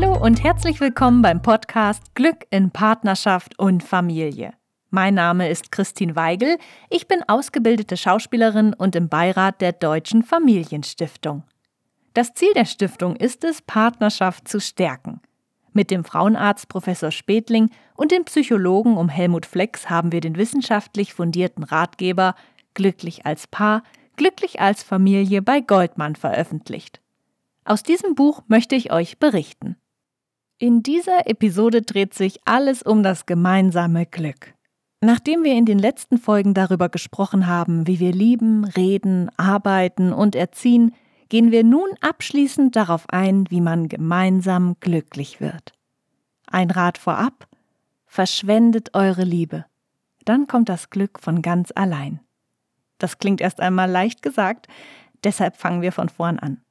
Hallo und herzlich willkommen beim Podcast Glück in Partnerschaft und Familie. Mein Name ist Christine Weigel, ich bin ausgebildete Schauspielerin und im Beirat der Deutschen Familienstiftung. Das Ziel der Stiftung ist es, Partnerschaft zu stärken. Mit dem Frauenarzt Professor Spethling und dem Psychologen um Helmut Flex haben wir den wissenschaftlich fundierten Ratgeber Glücklich als Paar, glücklich als Familie bei Goldmann veröffentlicht. Aus diesem Buch möchte ich euch berichten. In dieser Episode dreht sich alles um das gemeinsame Glück. Nachdem wir in den letzten Folgen darüber gesprochen haben, wie wir lieben, reden, arbeiten und erziehen, gehen wir nun abschließend darauf ein, wie man gemeinsam glücklich wird. Ein Rat vorab: verschwendet eure Liebe. Dann kommt das Glück von ganz allein. Das klingt erst einmal leicht gesagt, deshalb fangen wir von vorn an.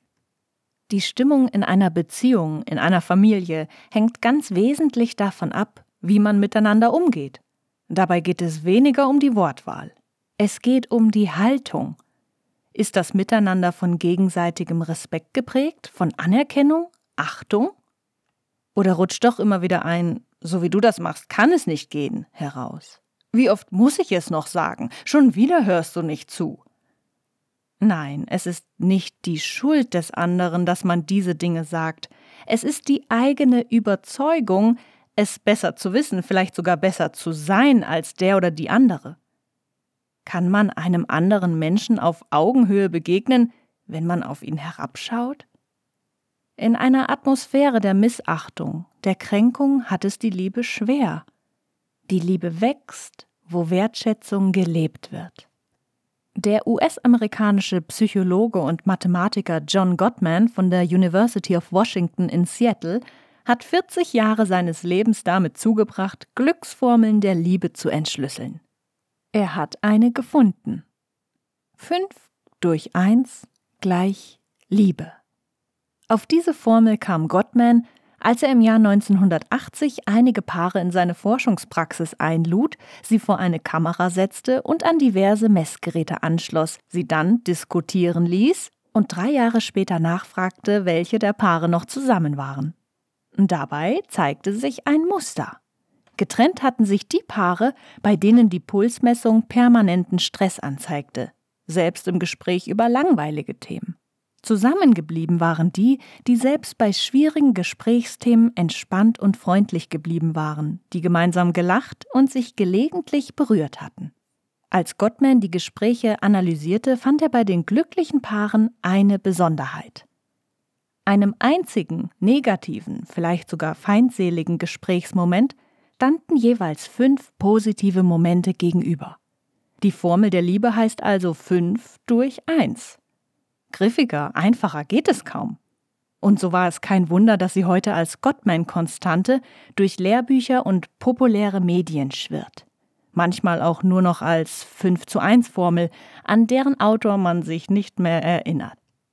Die Stimmung in einer Beziehung, in einer Familie, hängt ganz wesentlich davon ab, wie man miteinander umgeht. Dabei geht es weniger um die Wortwahl. Es geht um die Haltung. Ist das Miteinander von gegenseitigem Respekt geprägt, von Anerkennung, Achtung? Oder rutscht doch immer wieder ein, so wie du das machst, kann es nicht gehen, heraus? Wie oft muss ich es noch sagen? Schon wieder hörst du nicht zu. Nein, es ist nicht die Schuld des anderen, dass man diese Dinge sagt. Es ist die eigene Überzeugung, es besser zu wissen, vielleicht sogar besser zu sein als der oder die andere. Kann man einem anderen Menschen auf Augenhöhe begegnen, wenn man auf ihn herabschaut? In einer Atmosphäre der Missachtung, der Kränkung hat es die Liebe schwer. Die Liebe wächst, wo Wertschätzung gelebt wird. Der US-amerikanische Psychologe und Mathematiker John Gottman von der University of Washington in Seattle hat 40 Jahre seines Lebens damit zugebracht, Glücksformeln der Liebe zu entschlüsseln. Er hat eine gefunden. 5 durch 1 gleich Liebe. Auf diese Formel kam Gottman, als er im Jahr 1980 einige Paare in seine Forschungspraxis einlud, sie vor eine Kamera setzte und an diverse Messgeräte anschloss, sie dann diskutieren ließ und 3 Jahre später nachfragte, welche der Paare noch zusammen waren. Dabei zeigte sich ein Muster. Getrennt hatten sich die Paare, bei denen die Pulsmessung permanenten Stress anzeigte, selbst im Gespräch über langweilige Themen. Zusammengeblieben waren die, die selbst bei schwierigen Gesprächsthemen entspannt und freundlich geblieben waren, die gemeinsam gelacht und sich gelegentlich berührt hatten. Als Gottman die Gespräche analysierte, fand er bei den glücklichen Paaren eine Besonderheit. Einem einzigen, negativen, vielleicht sogar feindseligen Gesprächsmoment standen jeweils 5 positive Momente gegenüber. Die Formel der Liebe heißt also 5 durch 1. Griffiger, einfacher geht es kaum. Und so war es kein Wunder, dass sie heute als Gottman-Konstante durch Lehrbücher und populäre Medien schwirrt. Manchmal auch nur noch als 5:1-Formel, an deren Autor man sich nicht mehr erinnert.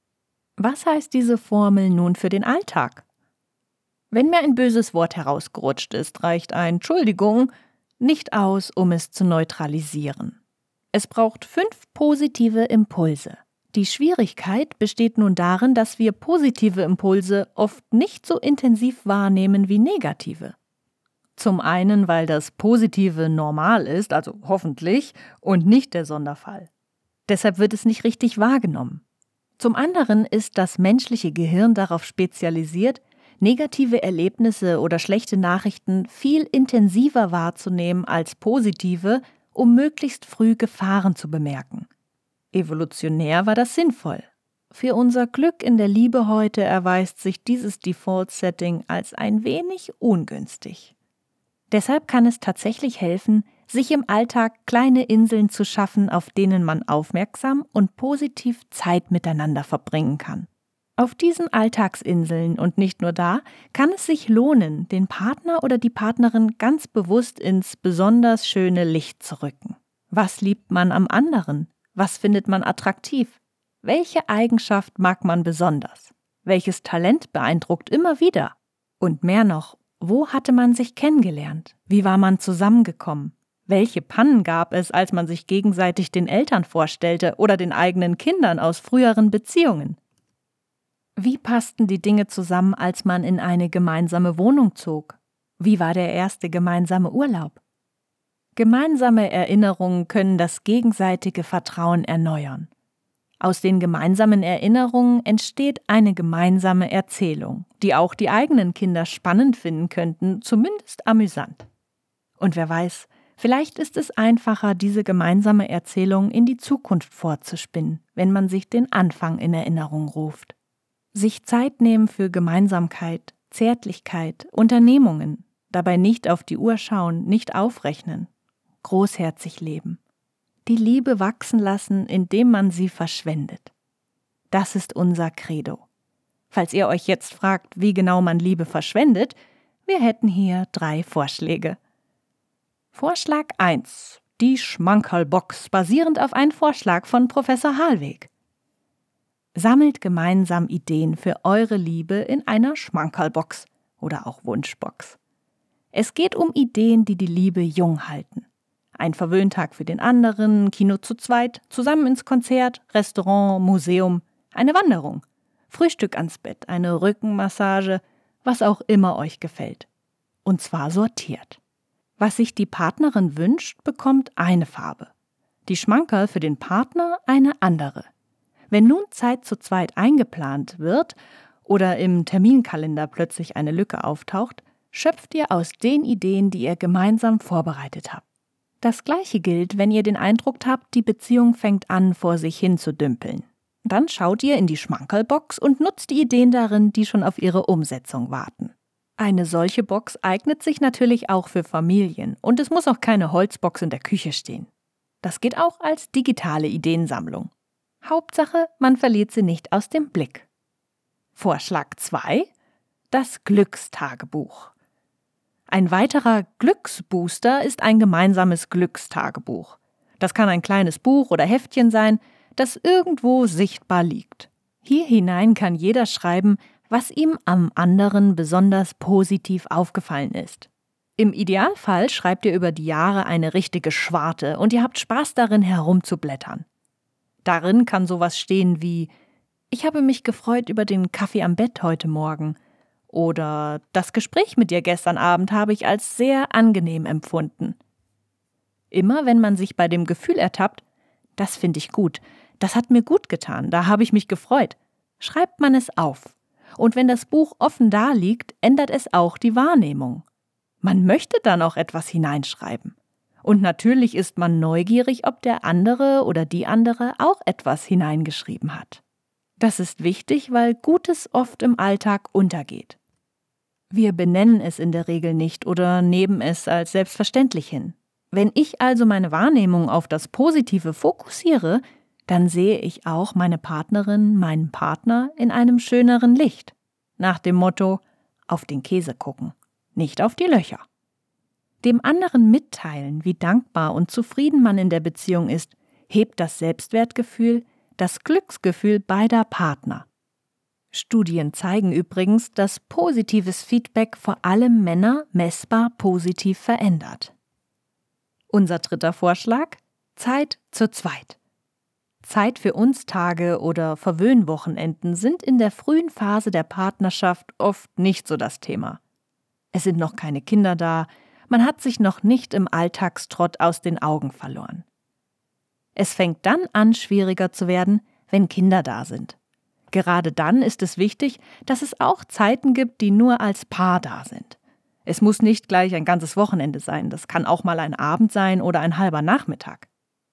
Was heißt diese Formel nun für den Alltag? Wenn mir ein böses Wort herausgerutscht ist, reicht ein Entschuldigung nicht aus, um es zu neutralisieren. Es braucht 5 positive Impulse. Die Schwierigkeit besteht nun darin, dass wir positive Impulse oft nicht so intensiv wahrnehmen wie negative. Zum einen, weil das Positive normal ist, also hoffentlich, und nicht der Sonderfall. Deshalb wird es nicht richtig wahrgenommen. Zum anderen ist das menschliche Gehirn darauf spezialisiert, negative Erlebnisse oder schlechte Nachrichten viel intensiver wahrzunehmen als positive, um möglichst früh Gefahren zu bemerken. Evolutionär war das sinnvoll. Für unser Glück in der Liebe heute erweist sich dieses Default-Setting als ein wenig ungünstig. Deshalb kann es tatsächlich helfen, sich im Alltag kleine Inseln zu schaffen, auf denen man aufmerksam und positiv Zeit miteinander verbringen kann. Auf diesen Alltagsinseln und nicht nur da, kann es sich lohnen, den Partner oder die Partnerin ganz bewusst ins besonders schöne Licht zu rücken. Was liebt man am anderen? Was findet man attraktiv? Welche Eigenschaft mag man besonders? Welches Talent beeindruckt immer wieder? Und mehr noch, wo hatte man sich kennengelernt? Wie war man zusammengekommen? Welche Pannen gab es, als man sich gegenseitig den Eltern vorstellte oder den eigenen Kindern aus früheren Beziehungen? Wie passten die Dinge zusammen, als man in eine gemeinsame Wohnung zog? Wie war der erste gemeinsame Urlaub? Gemeinsame Erinnerungen können das gegenseitige Vertrauen erneuern. Aus den gemeinsamen Erinnerungen entsteht eine gemeinsame Erzählung, die auch die eigenen Kinder spannend finden könnten, zumindest amüsant. Und wer weiß, vielleicht ist es einfacher, diese gemeinsame Erzählung in die Zukunft fortzuspinnen, wenn man sich den Anfang in Erinnerung ruft. Sich Zeit nehmen für Gemeinsamkeit, Zärtlichkeit, Unternehmungen, dabei nicht auf die Uhr schauen, nicht aufrechnen, großherzig leben. Die Liebe wachsen lassen, indem man sie verschwendet. Das ist unser Credo. Falls ihr euch jetzt fragt, wie genau man Liebe verschwendet, wir hätten hier 3 Vorschläge. Vorschlag 1. Die Schmankerlbox, basierend auf einem Vorschlag von Professor Halweg. Sammelt gemeinsam Ideen für eure Liebe in einer Schmankerlbox oder auch Wunschbox. Es geht um Ideen, die die Liebe jung halten. Ein Verwöhntag für den anderen, Kino zu zweit, zusammen ins Konzert, Restaurant, Museum, eine Wanderung, Frühstück ans Bett, eine Rückenmassage, was auch immer euch gefällt. Und zwar sortiert. Was sich die Partnerin wünscht, bekommt eine Farbe. Die Schmankerl für den Partner eine andere. Wenn nun Zeit zu zweit eingeplant wird oder im Terminkalender plötzlich eine Lücke auftaucht, schöpft ihr aus den Ideen, die ihr gemeinsam vorbereitet habt. Das Gleiche gilt, wenn ihr den Eindruck habt, die Beziehung fängt an, vor sich hin zu dümpeln. Dann schaut ihr in die Schmankerlbox und nutzt die Ideen darin, die schon auf ihre Umsetzung warten. Eine solche Box eignet sich natürlich auch für Familien und es muss auch keine Holzbox in der Küche stehen. Das geht auch als digitale Ideensammlung. Hauptsache, man verliert sie nicht aus dem Blick. Vorschlag 2: Das Glückstagebuch. Ein weiterer Glücksbooster ist ein gemeinsames Glückstagebuch. Das kann ein kleines Buch oder Heftchen sein, das irgendwo sichtbar liegt. Hier hinein kann jeder schreiben, was ihm am anderen besonders positiv aufgefallen ist. Im Idealfall schreibt ihr über die Jahre eine richtige Schwarte und ihr habt Spaß darin, herumzublättern. Darin kann sowas stehen wie: Ich habe mich gefreut über den Kaffee am Bett heute Morgen. Oder das Gespräch mit dir gestern Abend habe ich als sehr angenehm empfunden. Immer wenn man sich bei dem Gefühl ertappt, das finde ich gut, das hat mir gut getan, da habe ich mich gefreut, schreibt man es auf. Und wenn das Buch offen daliegt, ändert es auch die Wahrnehmung. Man möchte dann auch etwas hineinschreiben. Und natürlich ist man neugierig, ob der andere oder die andere auch etwas hineingeschrieben hat. Das ist wichtig, weil Gutes oft im Alltag untergeht. Wir benennen es in der Regel nicht oder nehmen es als selbstverständlich hin. Wenn ich also meine Wahrnehmung auf das Positive fokussiere, dann sehe ich auch meine Partnerin, meinen Partner in einem schöneren Licht. Nach dem Motto: auf den Käse gucken, nicht auf die Löcher. Dem anderen mitteilen, wie dankbar und zufrieden man in der Beziehung ist, hebt das Selbstwertgefühl, das Glücksgefühl beider Partner. Studien zeigen übrigens, dass positives Feedback vor allem Männer messbar positiv verändert. Unser 3. Vorschlag: Zeit zu zweit. Zeit für uns-Tage oder Verwöhnwochenenden sind in der frühen Phase der Partnerschaft oft nicht so das Thema. Es sind noch keine Kinder da, man hat sich noch nicht im Alltagstrott aus den Augen verloren. Es fängt dann an, schwieriger zu werden, wenn Kinder da sind. Gerade dann ist es wichtig, dass es auch Zeiten gibt, die nur als Paar da sind. Es muss nicht gleich ein ganzes Wochenende sein, das kann auch mal ein Abend sein oder ein halber Nachmittag.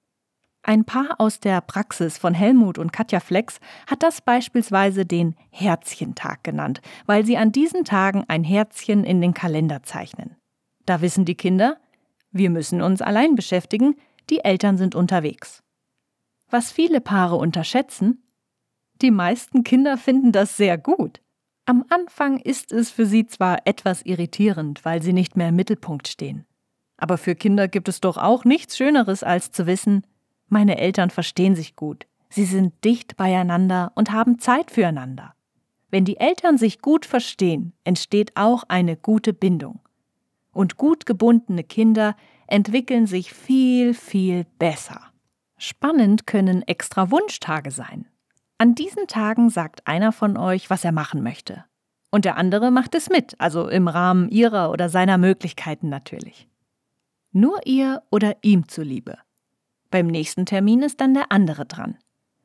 Ein Paar aus der Praxis von Helmut und Katja Flex hat das beispielsweise den Herzchentag genannt, weil sie an diesen Tagen ein Herzchen in den Kalender zeichnen. Da wissen die Kinder, wir müssen uns allein beschäftigen, die Eltern sind unterwegs. Was viele Paare unterschätzen: Die meisten Kinder finden das sehr gut. Am Anfang ist es für sie zwar etwas irritierend, weil sie nicht mehr im Mittelpunkt stehen. Aber für Kinder gibt es doch auch nichts Schöneres, als zu wissen, meine Eltern verstehen sich gut, sie sind dicht beieinander und haben Zeit füreinander. Wenn die Eltern sich gut verstehen, entsteht auch eine gute Bindung. Und gut gebundene Kinder entwickeln sich viel, viel besser. Spannend können extra Wunschtage sein. An diesen Tagen sagt einer von euch, was er machen möchte. Und der andere macht es mit, also im Rahmen ihrer oder seiner Möglichkeiten natürlich. Nur ihr oder ihm zuliebe. Beim nächsten Termin ist dann der andere dran.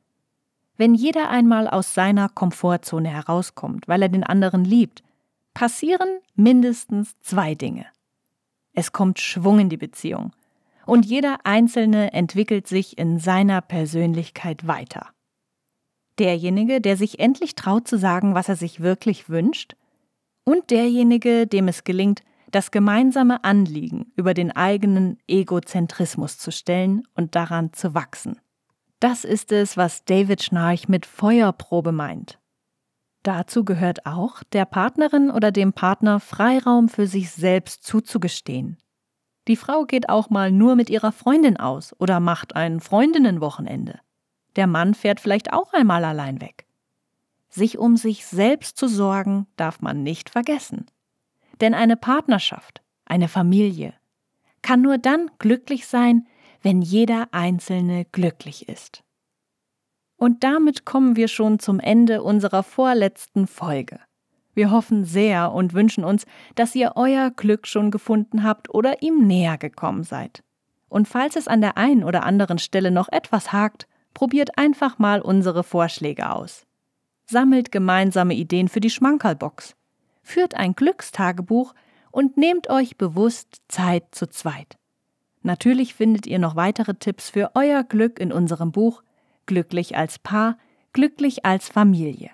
Wenn jeder einmal aus seiner Komfortzone herauskommt, weil er den anderen liebt, passieren mindestens 2 Dinge. Es kommt Schwung in die Beziehung und jeder Einzelne entwickelt sich in seiner Persönlichkeit weiter. Derjenige, der sich endlich traut zu sagen, was er sich wirklich wünscht, und derjenige, dem es gelingt, das gemeinsame Anliegen über den eigenen Egozentrismus zu stellen und daran zu wachsen. Das ist es, was David Schnarch mit Feuerprobe meint. Dazu gehört auch, der Partnerin oder dem Partner Freiraum für sich selbst zuzugestehen. Die Frau geht auch mal nur mit ihrer Freundin aus oder macht ein Freundinnenwochenende. Der Mann fährt vielleicht auch einmal allein weg. Sich um sich selbst zu sorgen, darf man nicht vergessen. Denn eine Partnerschaft, eine Familie, kann nur dann glücklich sein, wenn jeder Einzelne glücklich ist. Und damit kommen wir schon zum Ende unserer vorletzten Folge. Wir hoffen sehr und wünschen uns, dass ihr euer Glück schon gefunden habt oder ihm näher gekommen seid. Und falls es an der einen oder anderen Stelle noch etwas hakt, probiert einfach mal unsere Vorschläge aus. Sammelt gemeinsame Ideen für die Schmankerlbox. Führt ein Glückstagebuch und nehmt euch bewusst Zeit zu zweit. Natürlich findet ihr noch weitere Tipps für euer Glück in unserem Buch Glücklich als Paar, glücklich als Familie.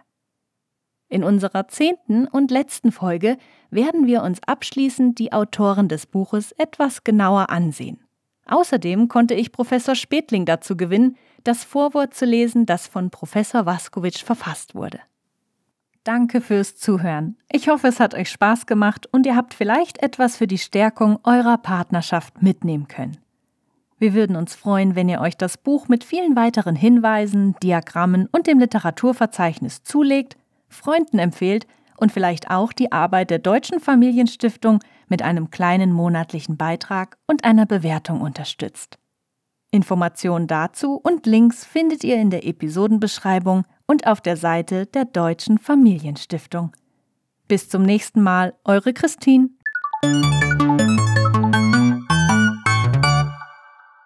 In unserer 10. und letzten Folge werden wir uns abschließend die Autoren des Buches etwas genauer ansehen. Außerdem konnte ich Professor Spethling dazu gewinnen, das Vorwort zu lesen, das von Professor Waskowitsch verfasst wurde. Danke fürs Zuhören. Ich hoffe, es hat euch Spaß gemacht und ihr habt vielleicht etwas für die Stärkung eurer Partnerschaft mitnehmen können. Wir würden uns freuen, wenn ihr euch das Buch mit vielen weiteren Hinweisen, Diagrammen und dem Literaturverzeichnis zulegt, Freunden empfehlt und vielleicht auch die Arbeit der Deutschen Familienstiftung mit einem kleinen monatlichen Beitrag und einer Bewertung unterstützt. Informationen dazu und Links findet ihr in der Episodenbeschreibung und auf der Seite der Deutschen Familienstiftung. Bis zum nächsten Mal, eure Christine.